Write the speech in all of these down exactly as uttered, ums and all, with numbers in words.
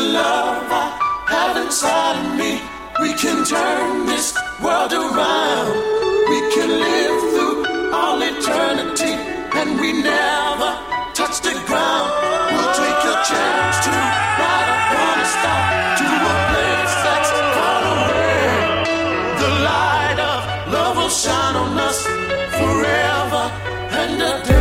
love I have inside of me. We can turn this world around. We can live through all eternity, and we never touch the ground. We'll take a chance to ride upon a star to a place that's far away. The light of love will shine on us forever and a day.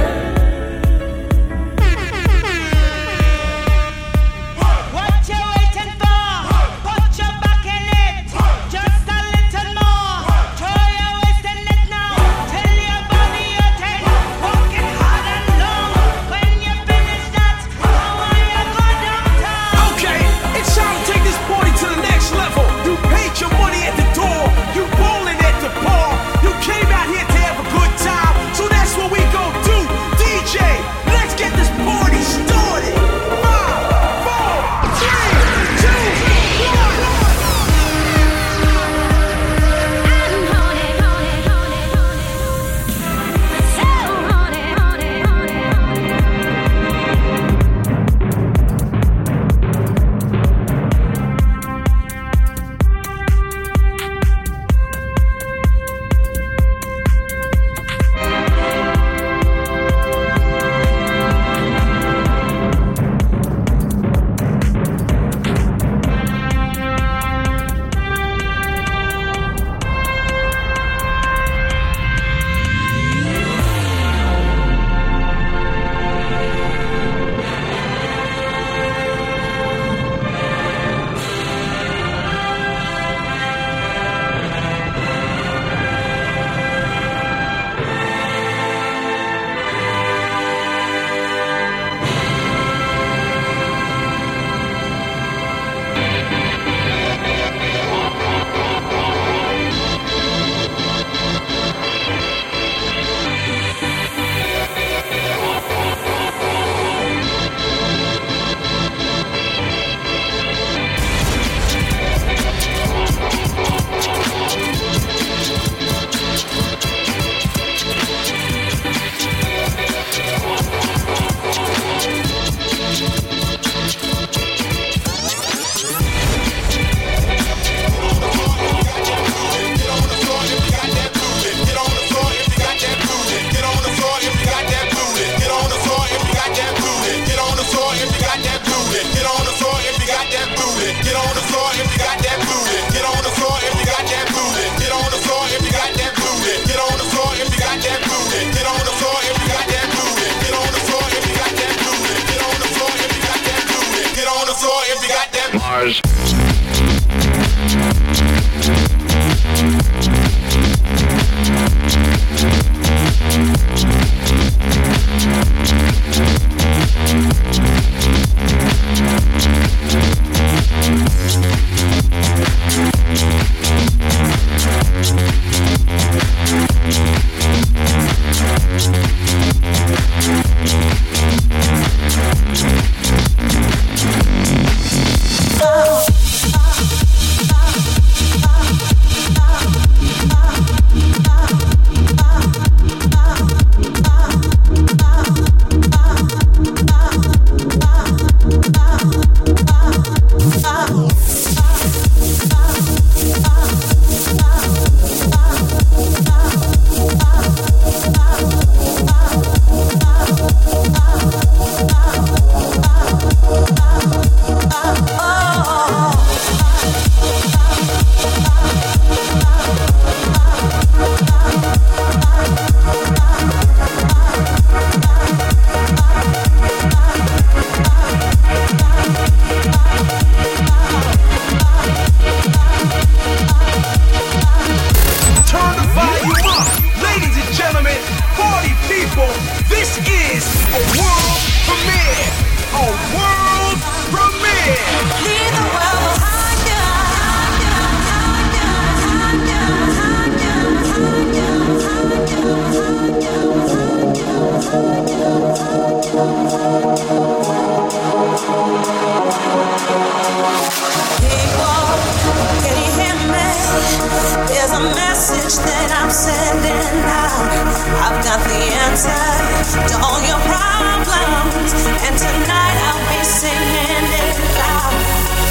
a message that I'm sending out. I've got the answer to all your problems, and tonight I'll be singing it loud.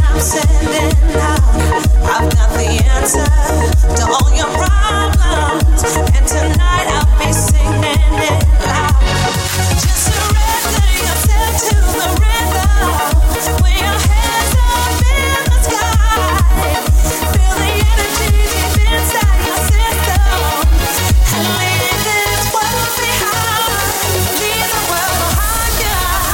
I'm sending out. I've got the answer to all your problems, and tonight I'll be singing it loud. Just surrender yourself to the rhythm. Put your hands up in the sky. Feel the energy deep inside your system, and leave this world behind. Leave the world behind you.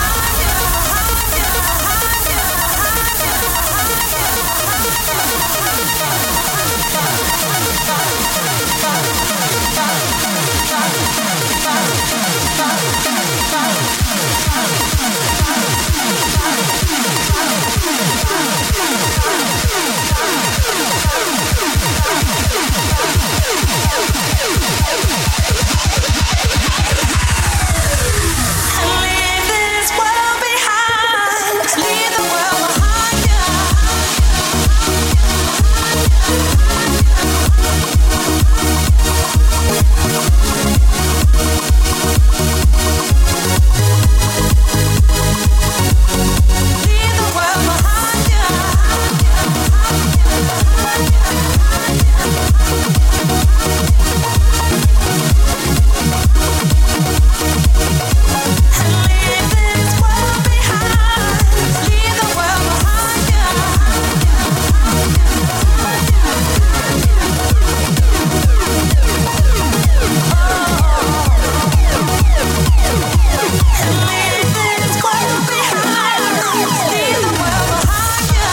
Leave this world behind. Leave the world behind you. Leave the world behind you. Leave this world behind. Leave the world behind you. Leave this world behind. Leave the world behind you.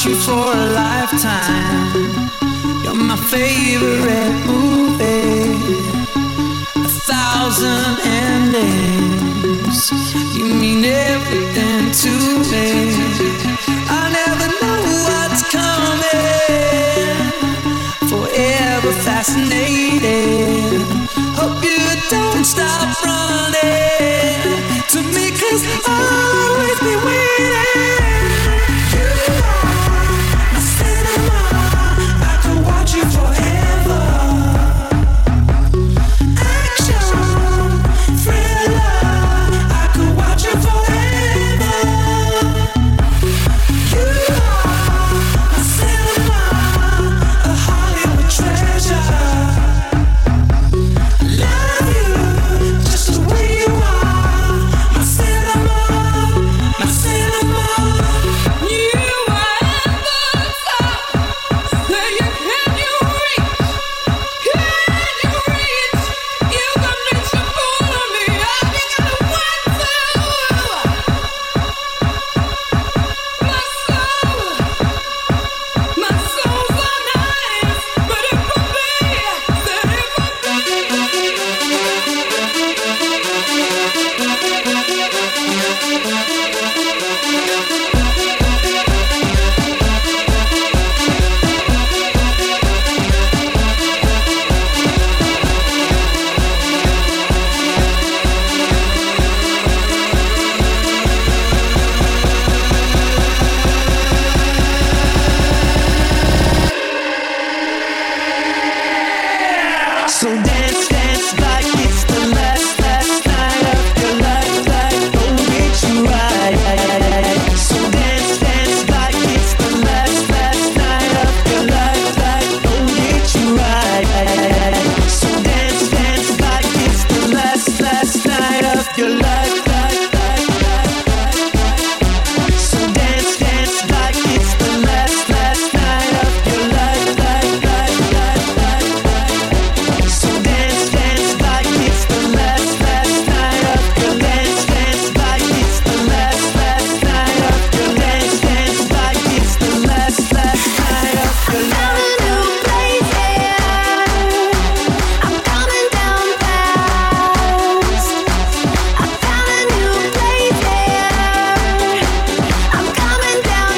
you for a lifetime. You're my favorite movie. A thousand endings. You mean everything to me. I never know what's coming. Forever fascinated. Hope you don't stop running to me, 'cause I'll always be waiting. You are my cinema. I could watch you forever. Action, thriller. I could watch you forever. You are my cinema, a Hollywood treasure. Love you just the way you are, my cinema, my cinema. You are at the top, where you can you reach, can you reach? You got me so full of me, I think I want to. My soul, my soul's so nice, but it will be, said it will So dance, dance like it's the last, last night of your life, like don't get you right. So dance, dance like it's the last, last night of your life, like don't get you right. So dance, dance like it's the last, last night of your life, like, like, like, like, like. So dance, dance like it's the last, last night of your life, like, like, like, like, like. So dance, dance like it's the last, last night of your dance, dance like it's the last, last night of your dance, dance like it's the last, last night of your life. I'm coming down fast. I found a new place here. I'm coming down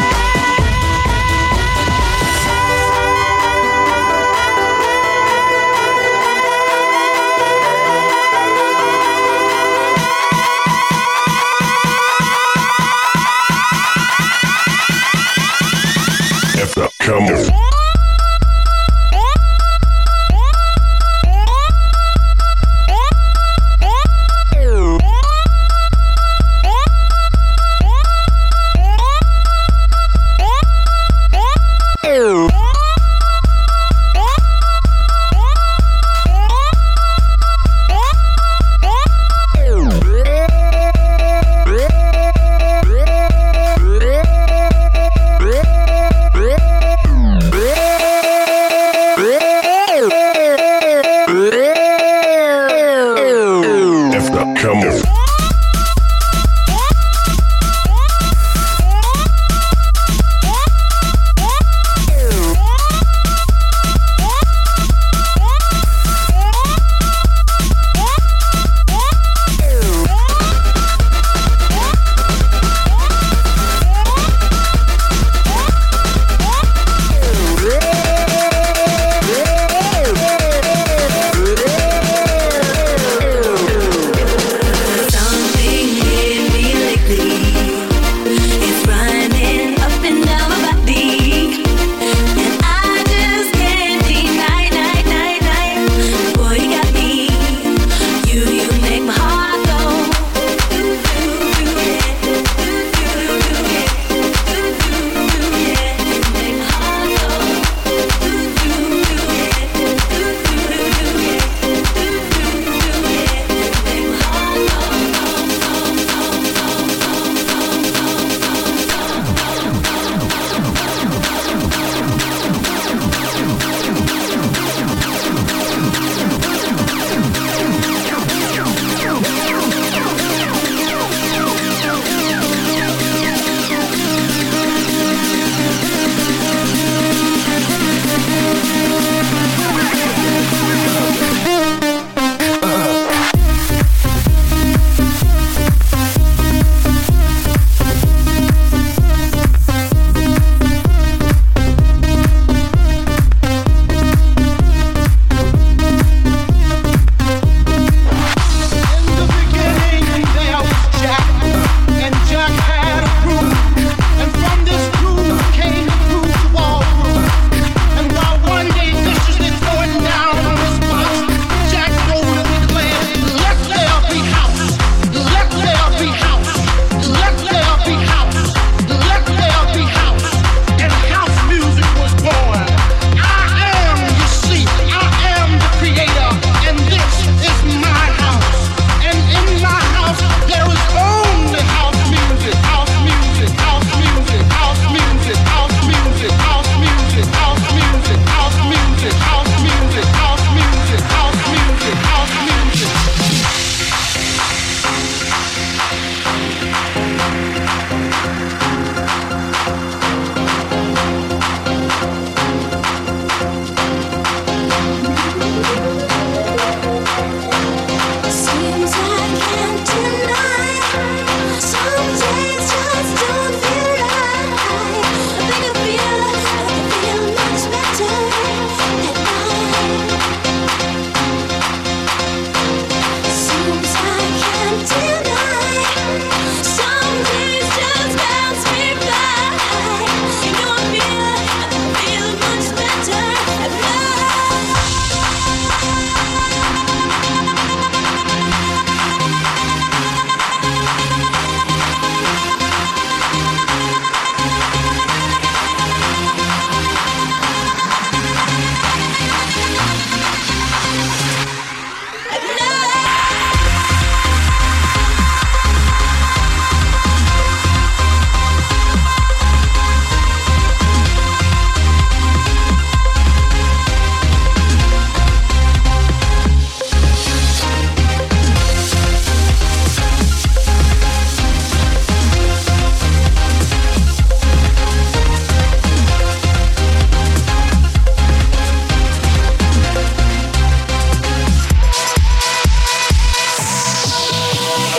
Come on. Come on.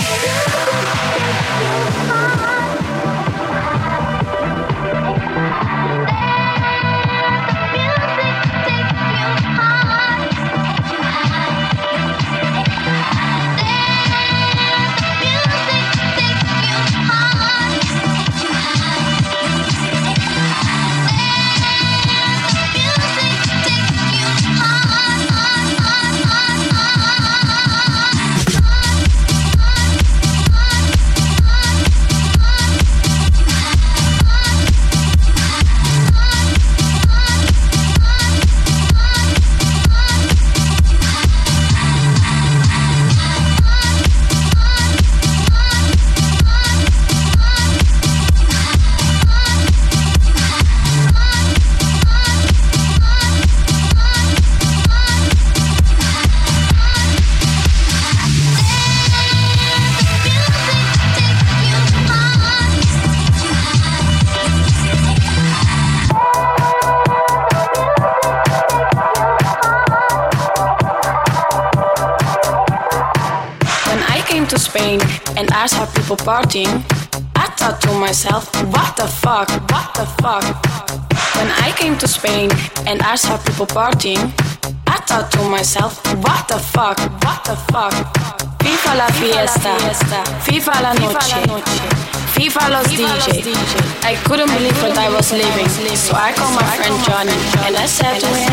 Spain and I saw people partying, I thought to myself, what the fuck, what the fuck. When I came to Spain and I saw people partying, I thought to myself, what the fuck, what the fuck. Viva la fiesta, viva la noche, viva los D J. I couldn't believe what I was living, so I called my friend Johnny and I said to him,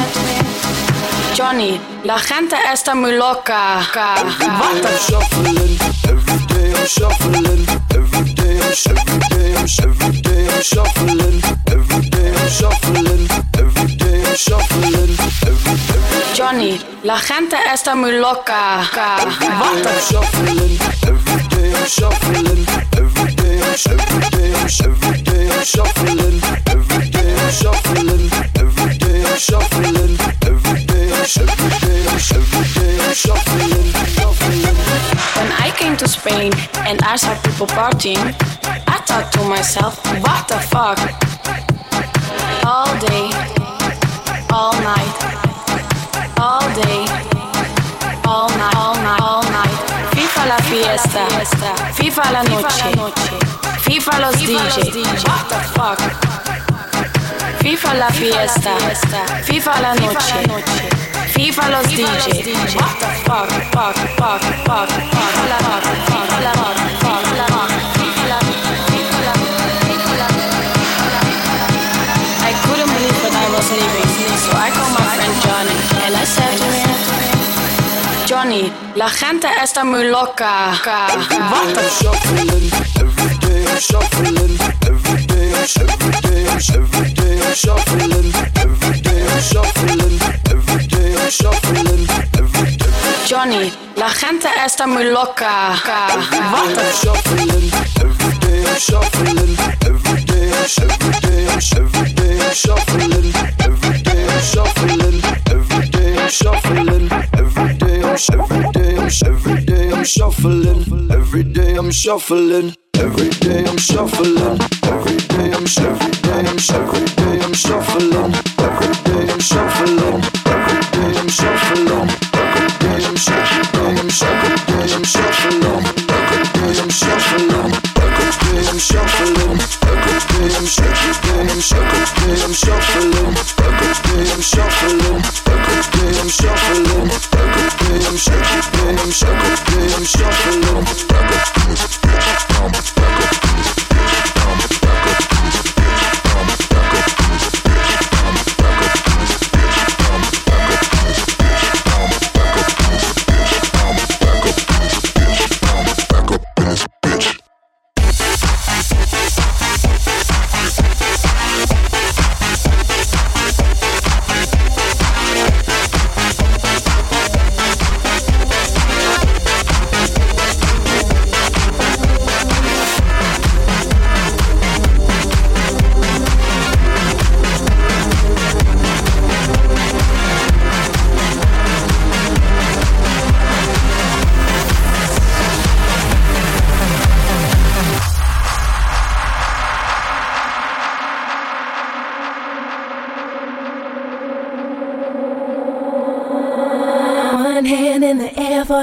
Johnny, la gente está muy loca. What the shuffling, every day I'm shuffling, every day I'm every day I'm every day I'm shuffling, every day I'm shuffling, every day I'm shuffling, every day. Johnny, la gente está muy loca. What the shuffling, every day I'm shuffling, every day I'm every day I'm every day I'm shuffling, every day I'm shuffling, every day I'm shuffling, every day. Every day, every day I'm shuffling, shuffling. When I came to Spain and I saw people partying, I thought to myself, what the fuck. All day, all night, all day, all night, all night, all night. Viva la fiesta, viva la noche, viva los D J. What the fuck. Viva la fiesta, viva la noche. Viva los D J. What the fuck, fuck, fuck, fuck, fuck, la fuck, fuck, la fuck, fuck, la fuck, la I couldn't believe what I was living, so I called my friend Johnny and I said to him, Johnny, la gente está muy loca. What the shuffling, every day I'm shuffling, every day I'm every day I'm every day I'm shuffling, every day I'm shuffling, every day I'm shuffling, every day. Johnny, la gente está muy loca. What the shuffling, every day I'm shuffling, every day I'm every day I'm every day I'm shuffling, every day I'm shuffling, every day I'm shuffling, every day I'm every day I'm every day I'm shuffling, every day I'm shuffling, every day I'm shuffling, every day I'm every day I'm every day I'm shuffling, every day I'm shuffling, every day I'm shuffling, every day I'm every day I'm every day I'm shuffling, every day I'm shuffling, every day I'm shuffling, every day I'm every day I'm every day I'm shuffling, every day I'm shuffling, every day I'm shuffling, every day I'm every day I'm every day I'm shuffling.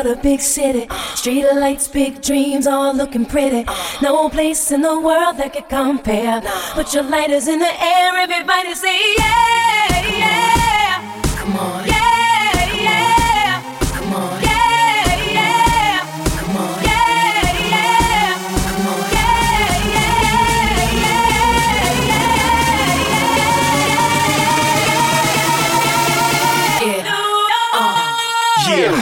about a big city. Street lights, big dreams, all looking pretty. No place in the world that could compare. Put your lighters in the air, everybody say yeah, yeah. Come on, yeah, yeah. Come on, yeah, yeah. Come on, yeah, yeah. Come on, yeah, yeah, yeah, yeah, yeah. Yeah.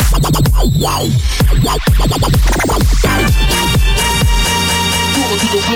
To the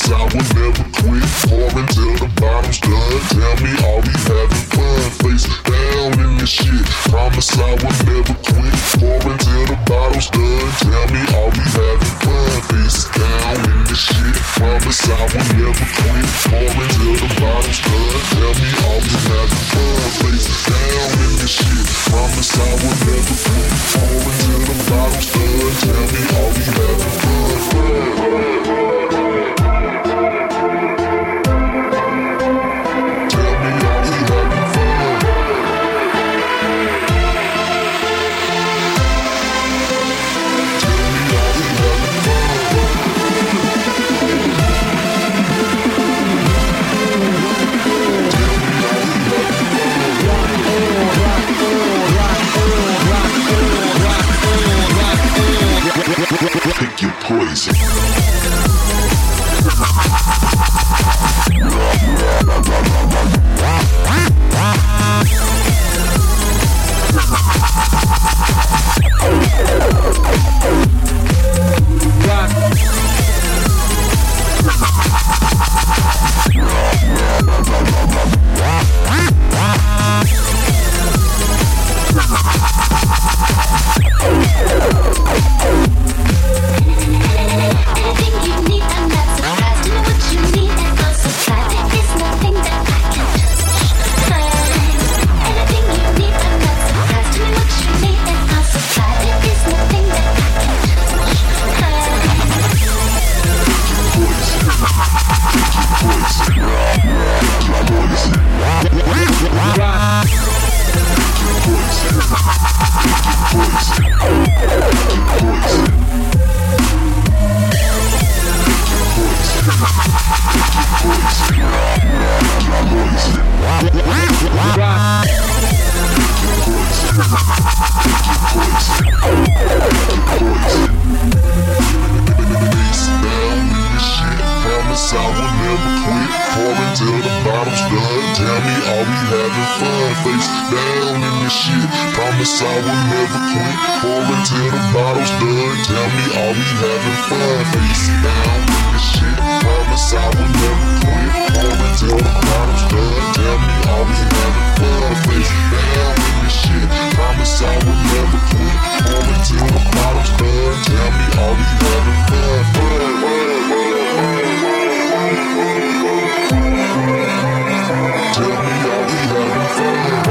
Promise I will never quit. Pour until the bottom's done. Tell me, are we having fun? Face down in this shit. Promise I will never quit. Pour until the bottle's done. Tell me, are we having fun? Face down in this shit. Promise I will never quit. Pour until the bottle's done. Tell me, are we having fun? Face down in this shit. Promise I will never quit. Pour until the bottle's done. Tell me, are we having fun? Tell me, are we having fun? Pick your poison. Promise I will never quit. Pour until the bottle's done. Tell me, are we having fun? Face down in this shit. Promise I will never quit. Pour until the bottle's done. Tell me, are we having fun? Face down in this shit. Promise I will never quit. Pour until the bottle's done. Tell me, are we having fun? Tell me, are we having fun?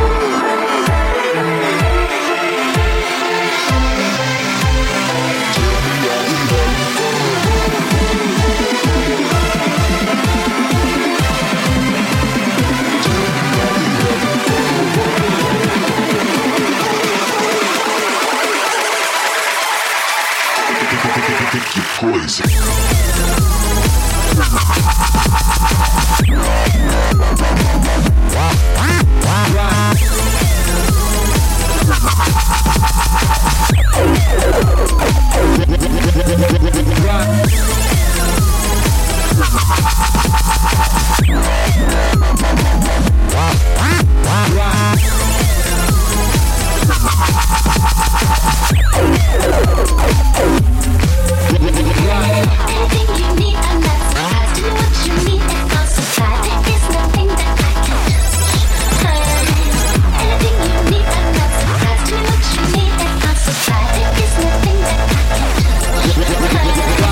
Pick your poison. Anything you need, I'm not surprised. There's nothing that I can.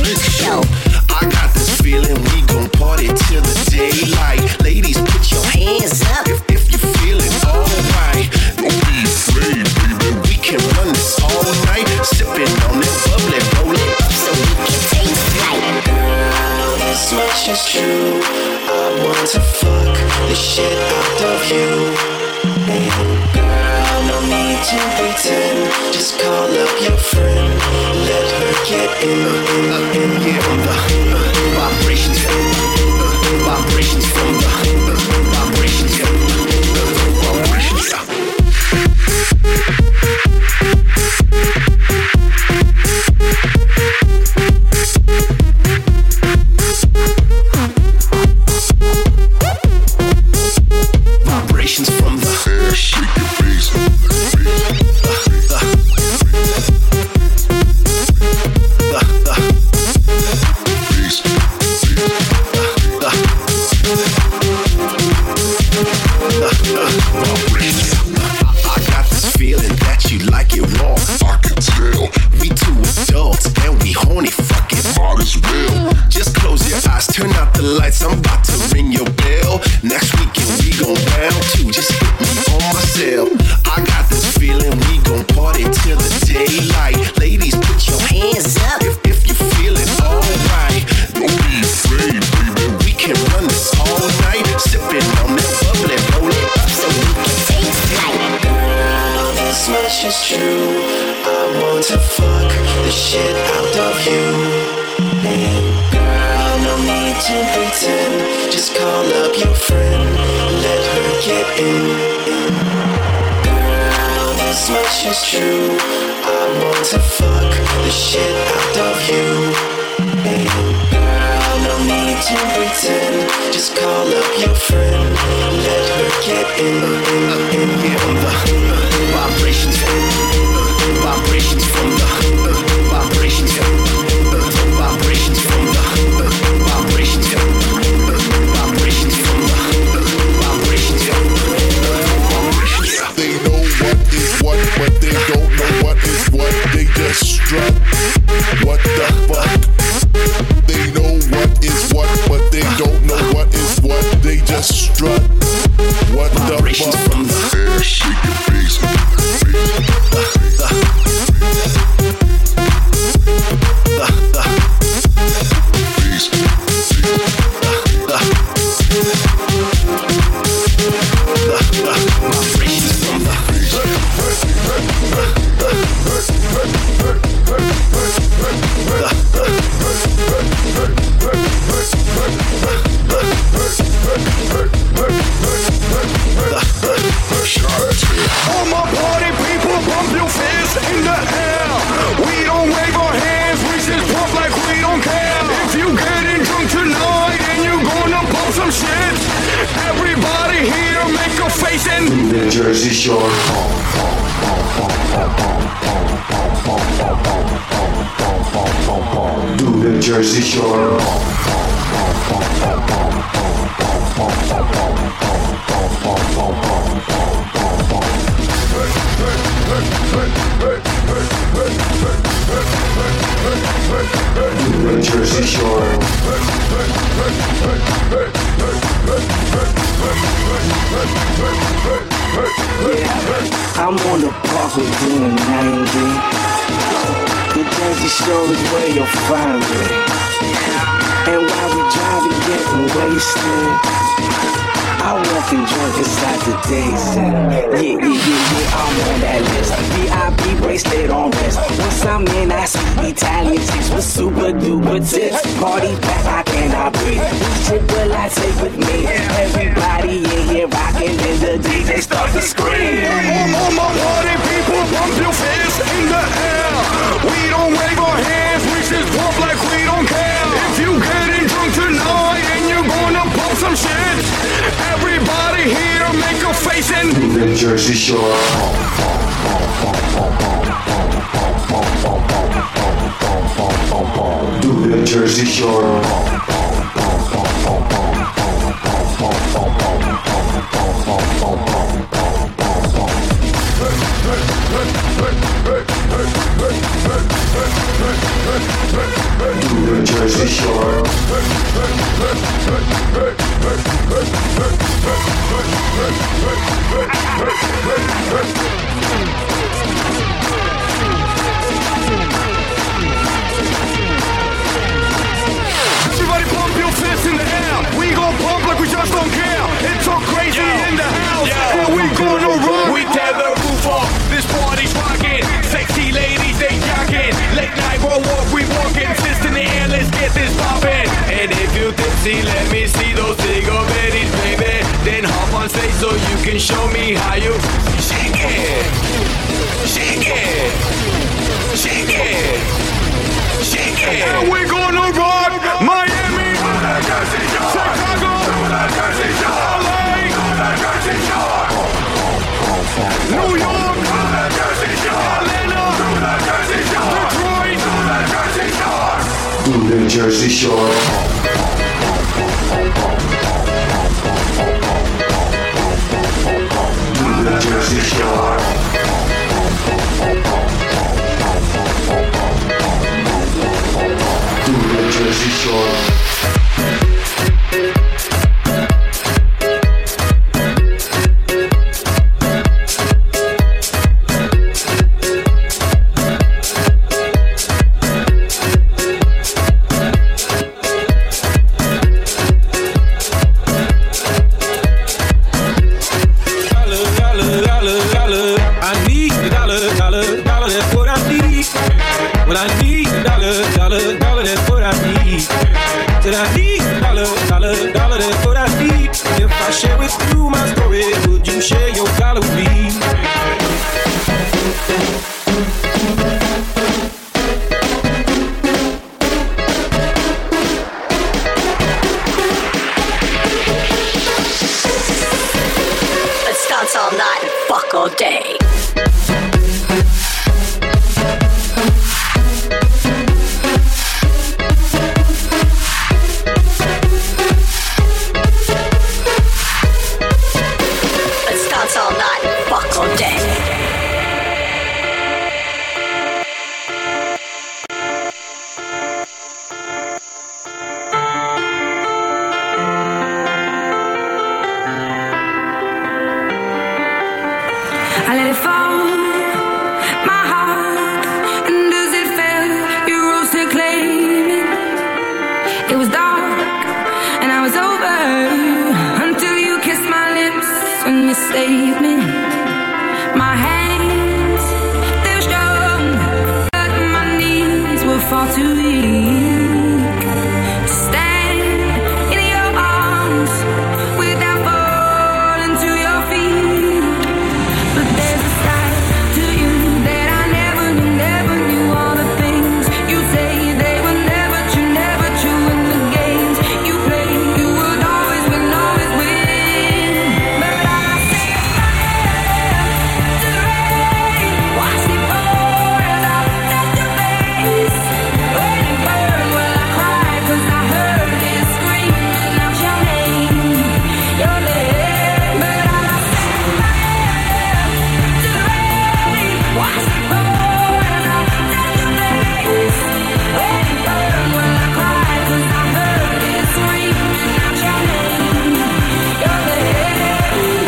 freak show. I got this feeling we gon' party till the daylight. Ladies, put your hands up if, if you're feeling alright. Don't be afraid, baby. We can run this all night. Sipping on that bubbly, roll it up so we can take flight. Girl, this much is true. I want to fuck the shit out of you. And girl, no need to pretend. Just call up your friend. Let her get in, in, in, yeah, on the uh, vibrations from the uh, vibrations from the uh, vibrations from the uh, vibrations. Vibrations from the air, shake your face. Uh, uh, I got this feeling that you like it raw. I can tell. We two adults and we horny, fuck it, might as well. Just close your eyes, turn out the lights. I'm about to ring your bell. Next weekend we gon' round two. Just hit me on my cell. I got this feeling we gon' party till the daylight. Ladies, put your hands up if, if you're feeling alright. Don't be afraid, baby. We can run this all night. Sipping on that bubbly, roll it up so we can take flight. Girl, this much is true. I want to fuck the shit out of you. And girl, no need to pretend. Just call up your friend. Let her get in. Girl, this much is true. I want to fuck the shit out of you. And girl, no need to pretend. Just call up your friend. Let her get in, in, in, yeah, on the uh, vibrations from uh, vibrations from the uh, vibrations from uh, vibrations from the uh, vibrations from uh, vibrations from the uh, vibrations from uh, vibrations. They know what is what, but they don't know what is what. They just strut. What the fuck? They know what is what, but they don't know what is what. They just strut. What the vibrations fuck? from the air, shake your face. All my party people, bump your fists in the air. We don't wave our hands, we just pump like we don't care. If you getting drunk tonight and you gonna pump some shit, everybody here make a face and The Jersey Shore. Do the Jersey Shore. The Jersey Shore. I'm on the park with doing ninety. The Jersey Shore is where you'll find me. And while we driving, getting wasted, I walk and drink inside the days. Yeah, yeah, yeah, yeah, I'm on that list. V I P bracelet on wrist. Once I'm in, I see Italian chicks with super duper tits. Party pack, I cannot breathe. Which chick will I take with me? Everybody in here rocking, and the D J start to scream. all my party people, bump your fists in the air. We don't wave our hands, we just pump like we don't care. If you getting drunk tonight and you're gonna pump some shit, everybody here make a face and The Jersey Shore. Do the Jersey Shore. Do the Jersey Shore. Everybody pump your fists in the air. We gon' pump like we just don't care. It's so crazy yo, in the house. Yo, yeah, we gonna rock. We tear the roof off. This party's rockin'. Sexy ladies, they jockin'. Late night roll walk, we walkin'. Fist in the air, let's get this poppin'. And if you tipsy, let me see those cigarettes, baby. Then hop on stage so you can show me how you shake it, shake it, shake it, shake it. And we gonna rock Miami, Chicago, L A, New York, Atlanta, Detroit, Do the Jersey Shore. Do the Jersey Shore. Do the Jersey Shore. Share with you my story. Would you share your dollar with me? Let's dance all night and fuck all day. I let it fall, my heart, and as it fell, you rose to claim it. It was dark, and I was over, until you kissed my lips and you saved me. My hands, they were strong, but my knees were far too weak to stand in your arms without falling to your feet. But there's a side to you that I never knew, never knew. All the things you say, they were never true, never true. In the games you play, you would always win, always win. But I say fire to the rain, watch it pour as I touch your face. When it burned, well I cried 'cause I heard it screaming out your name, your name. But I say fire to the rain, watch it pour as I touch your face. When it burned, well I cried 'cause I heard it screaming out your name, your name.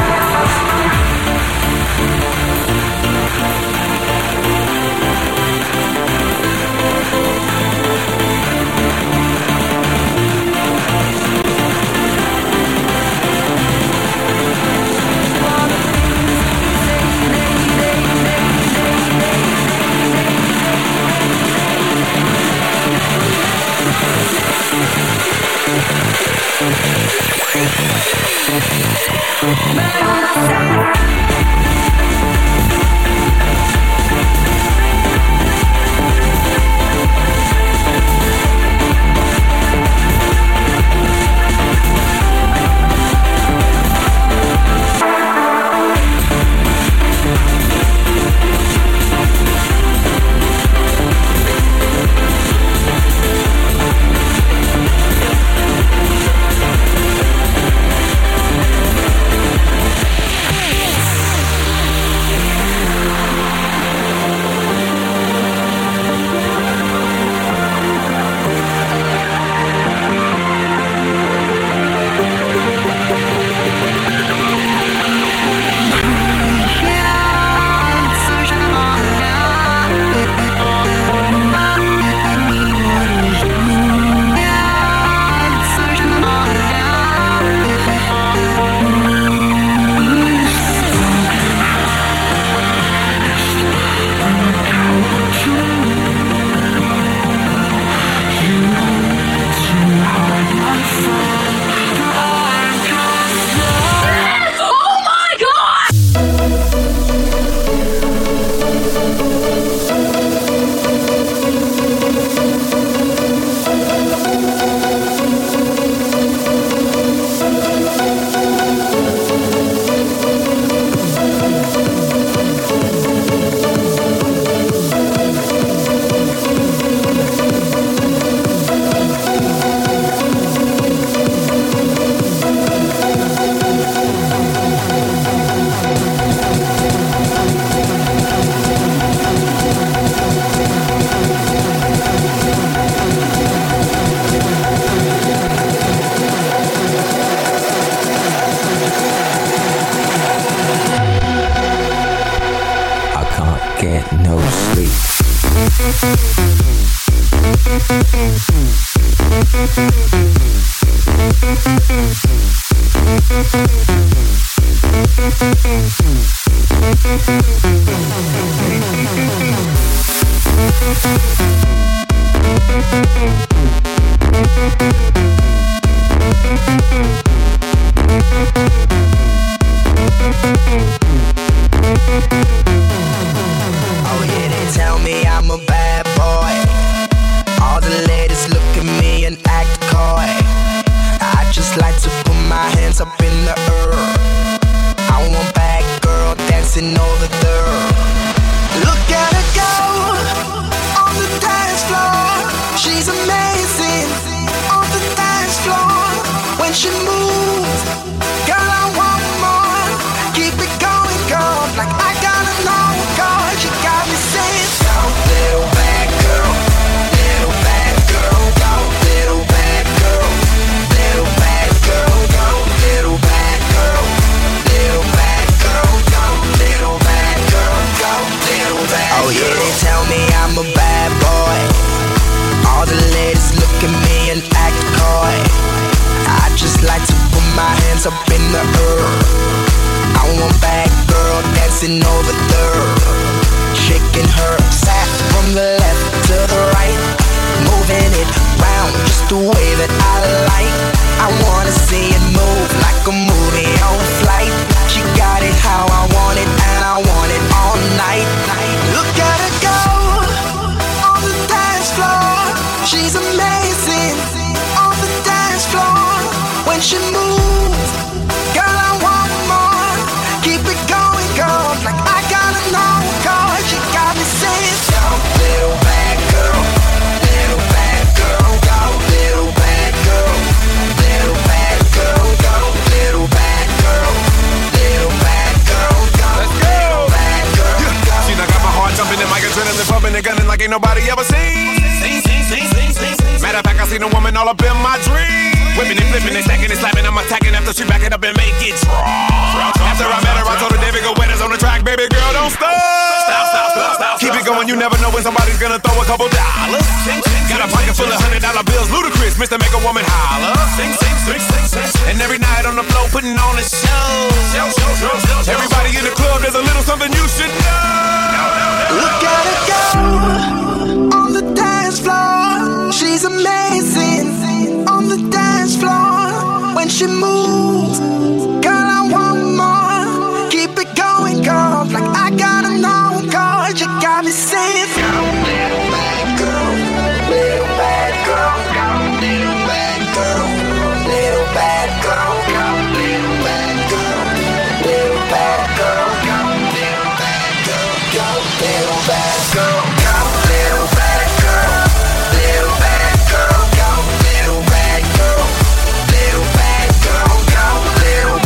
Little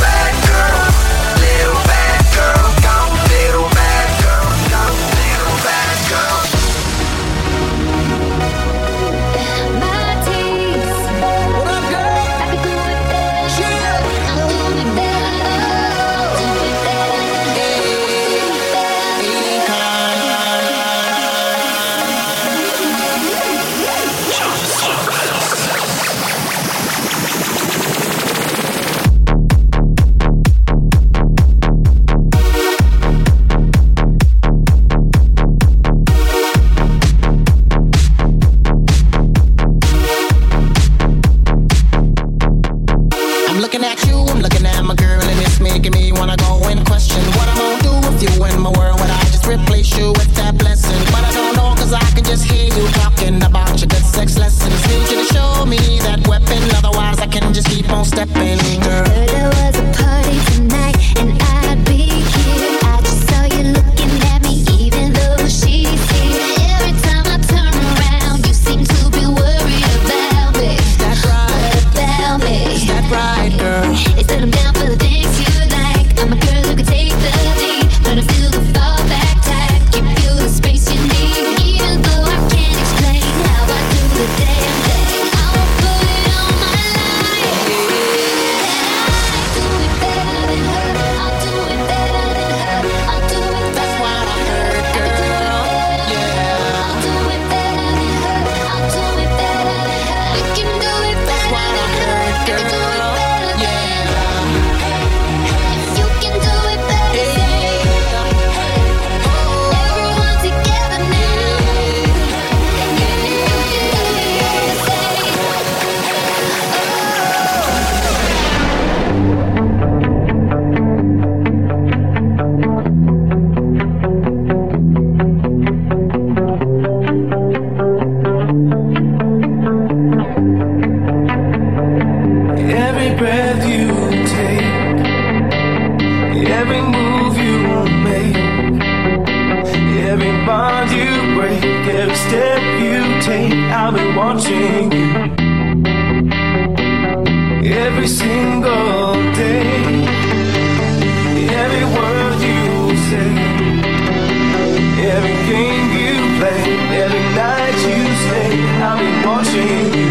every single day. Every word you say, every game you play, every night you stay, I'll be watching you.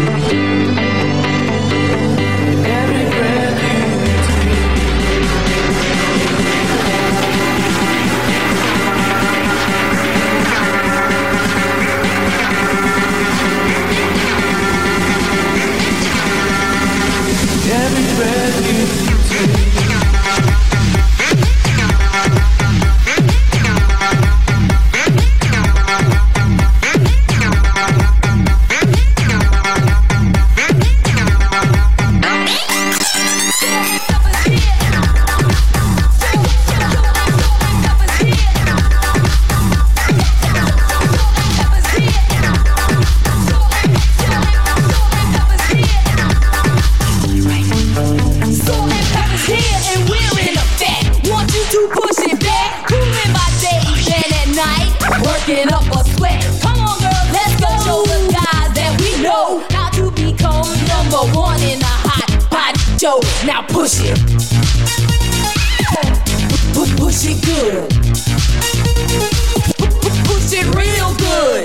Every breath you take, every breath you take. Up a sweat. Come on, girl, let's go show the guys that we know how to become number one in a hot, hot show. Now push it. Push, push it good. Push it real good.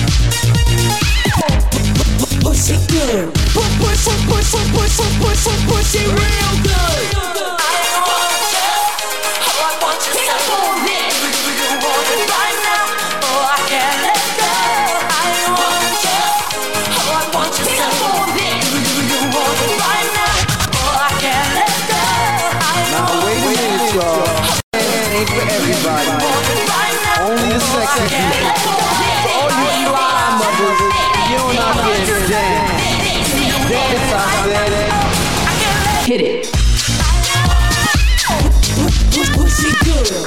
Push it good. Push, push, push, push, push, push, push, push it real good. I want you. I want you so bad. You want it right now. I can't let go. I want you. Oh, I want you so bad. You want it right now. Oh, I can't let go. I now wait a minute, y'all. It ain't for everybody. Only the sexy people. All you fly mothers, you don't know how to dance. Dance, I said. Hit it. Push, push it good.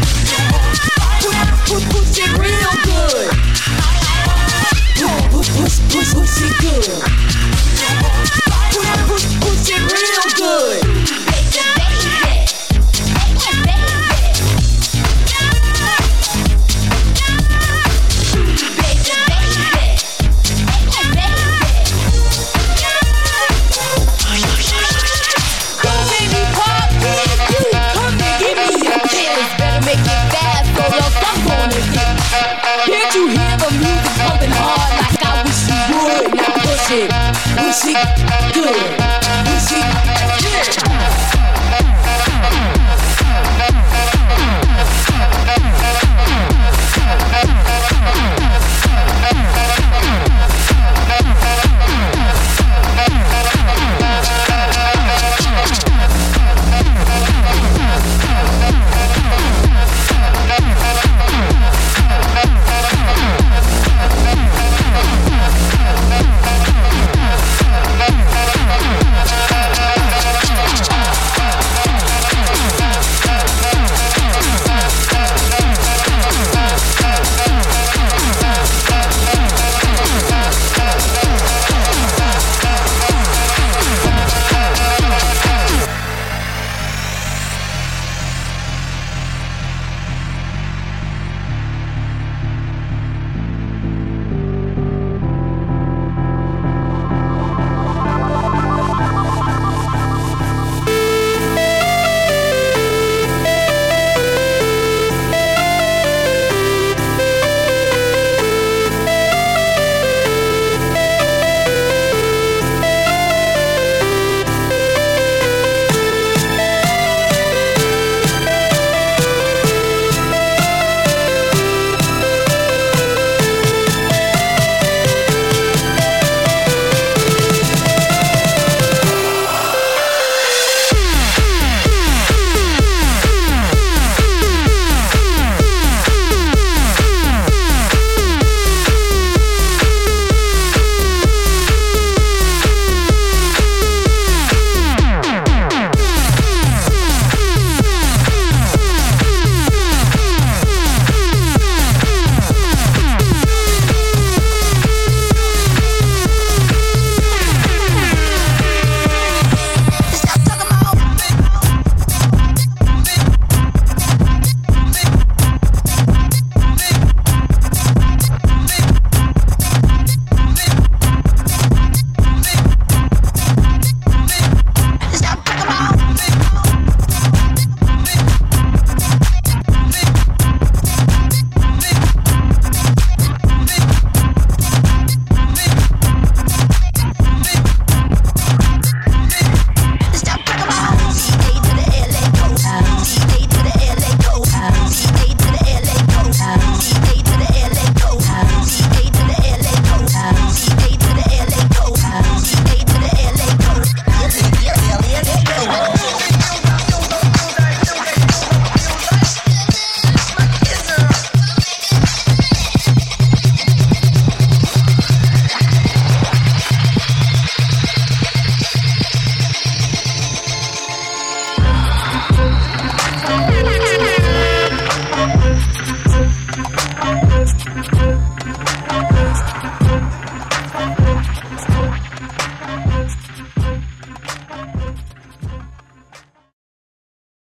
Push, push it real good. Push, push, push, push it good. Push, push, push it real good. Baby, baby, baby, baby. Can't you hear the music pumping hard like I wish you would? Now push it, push it good, push it good.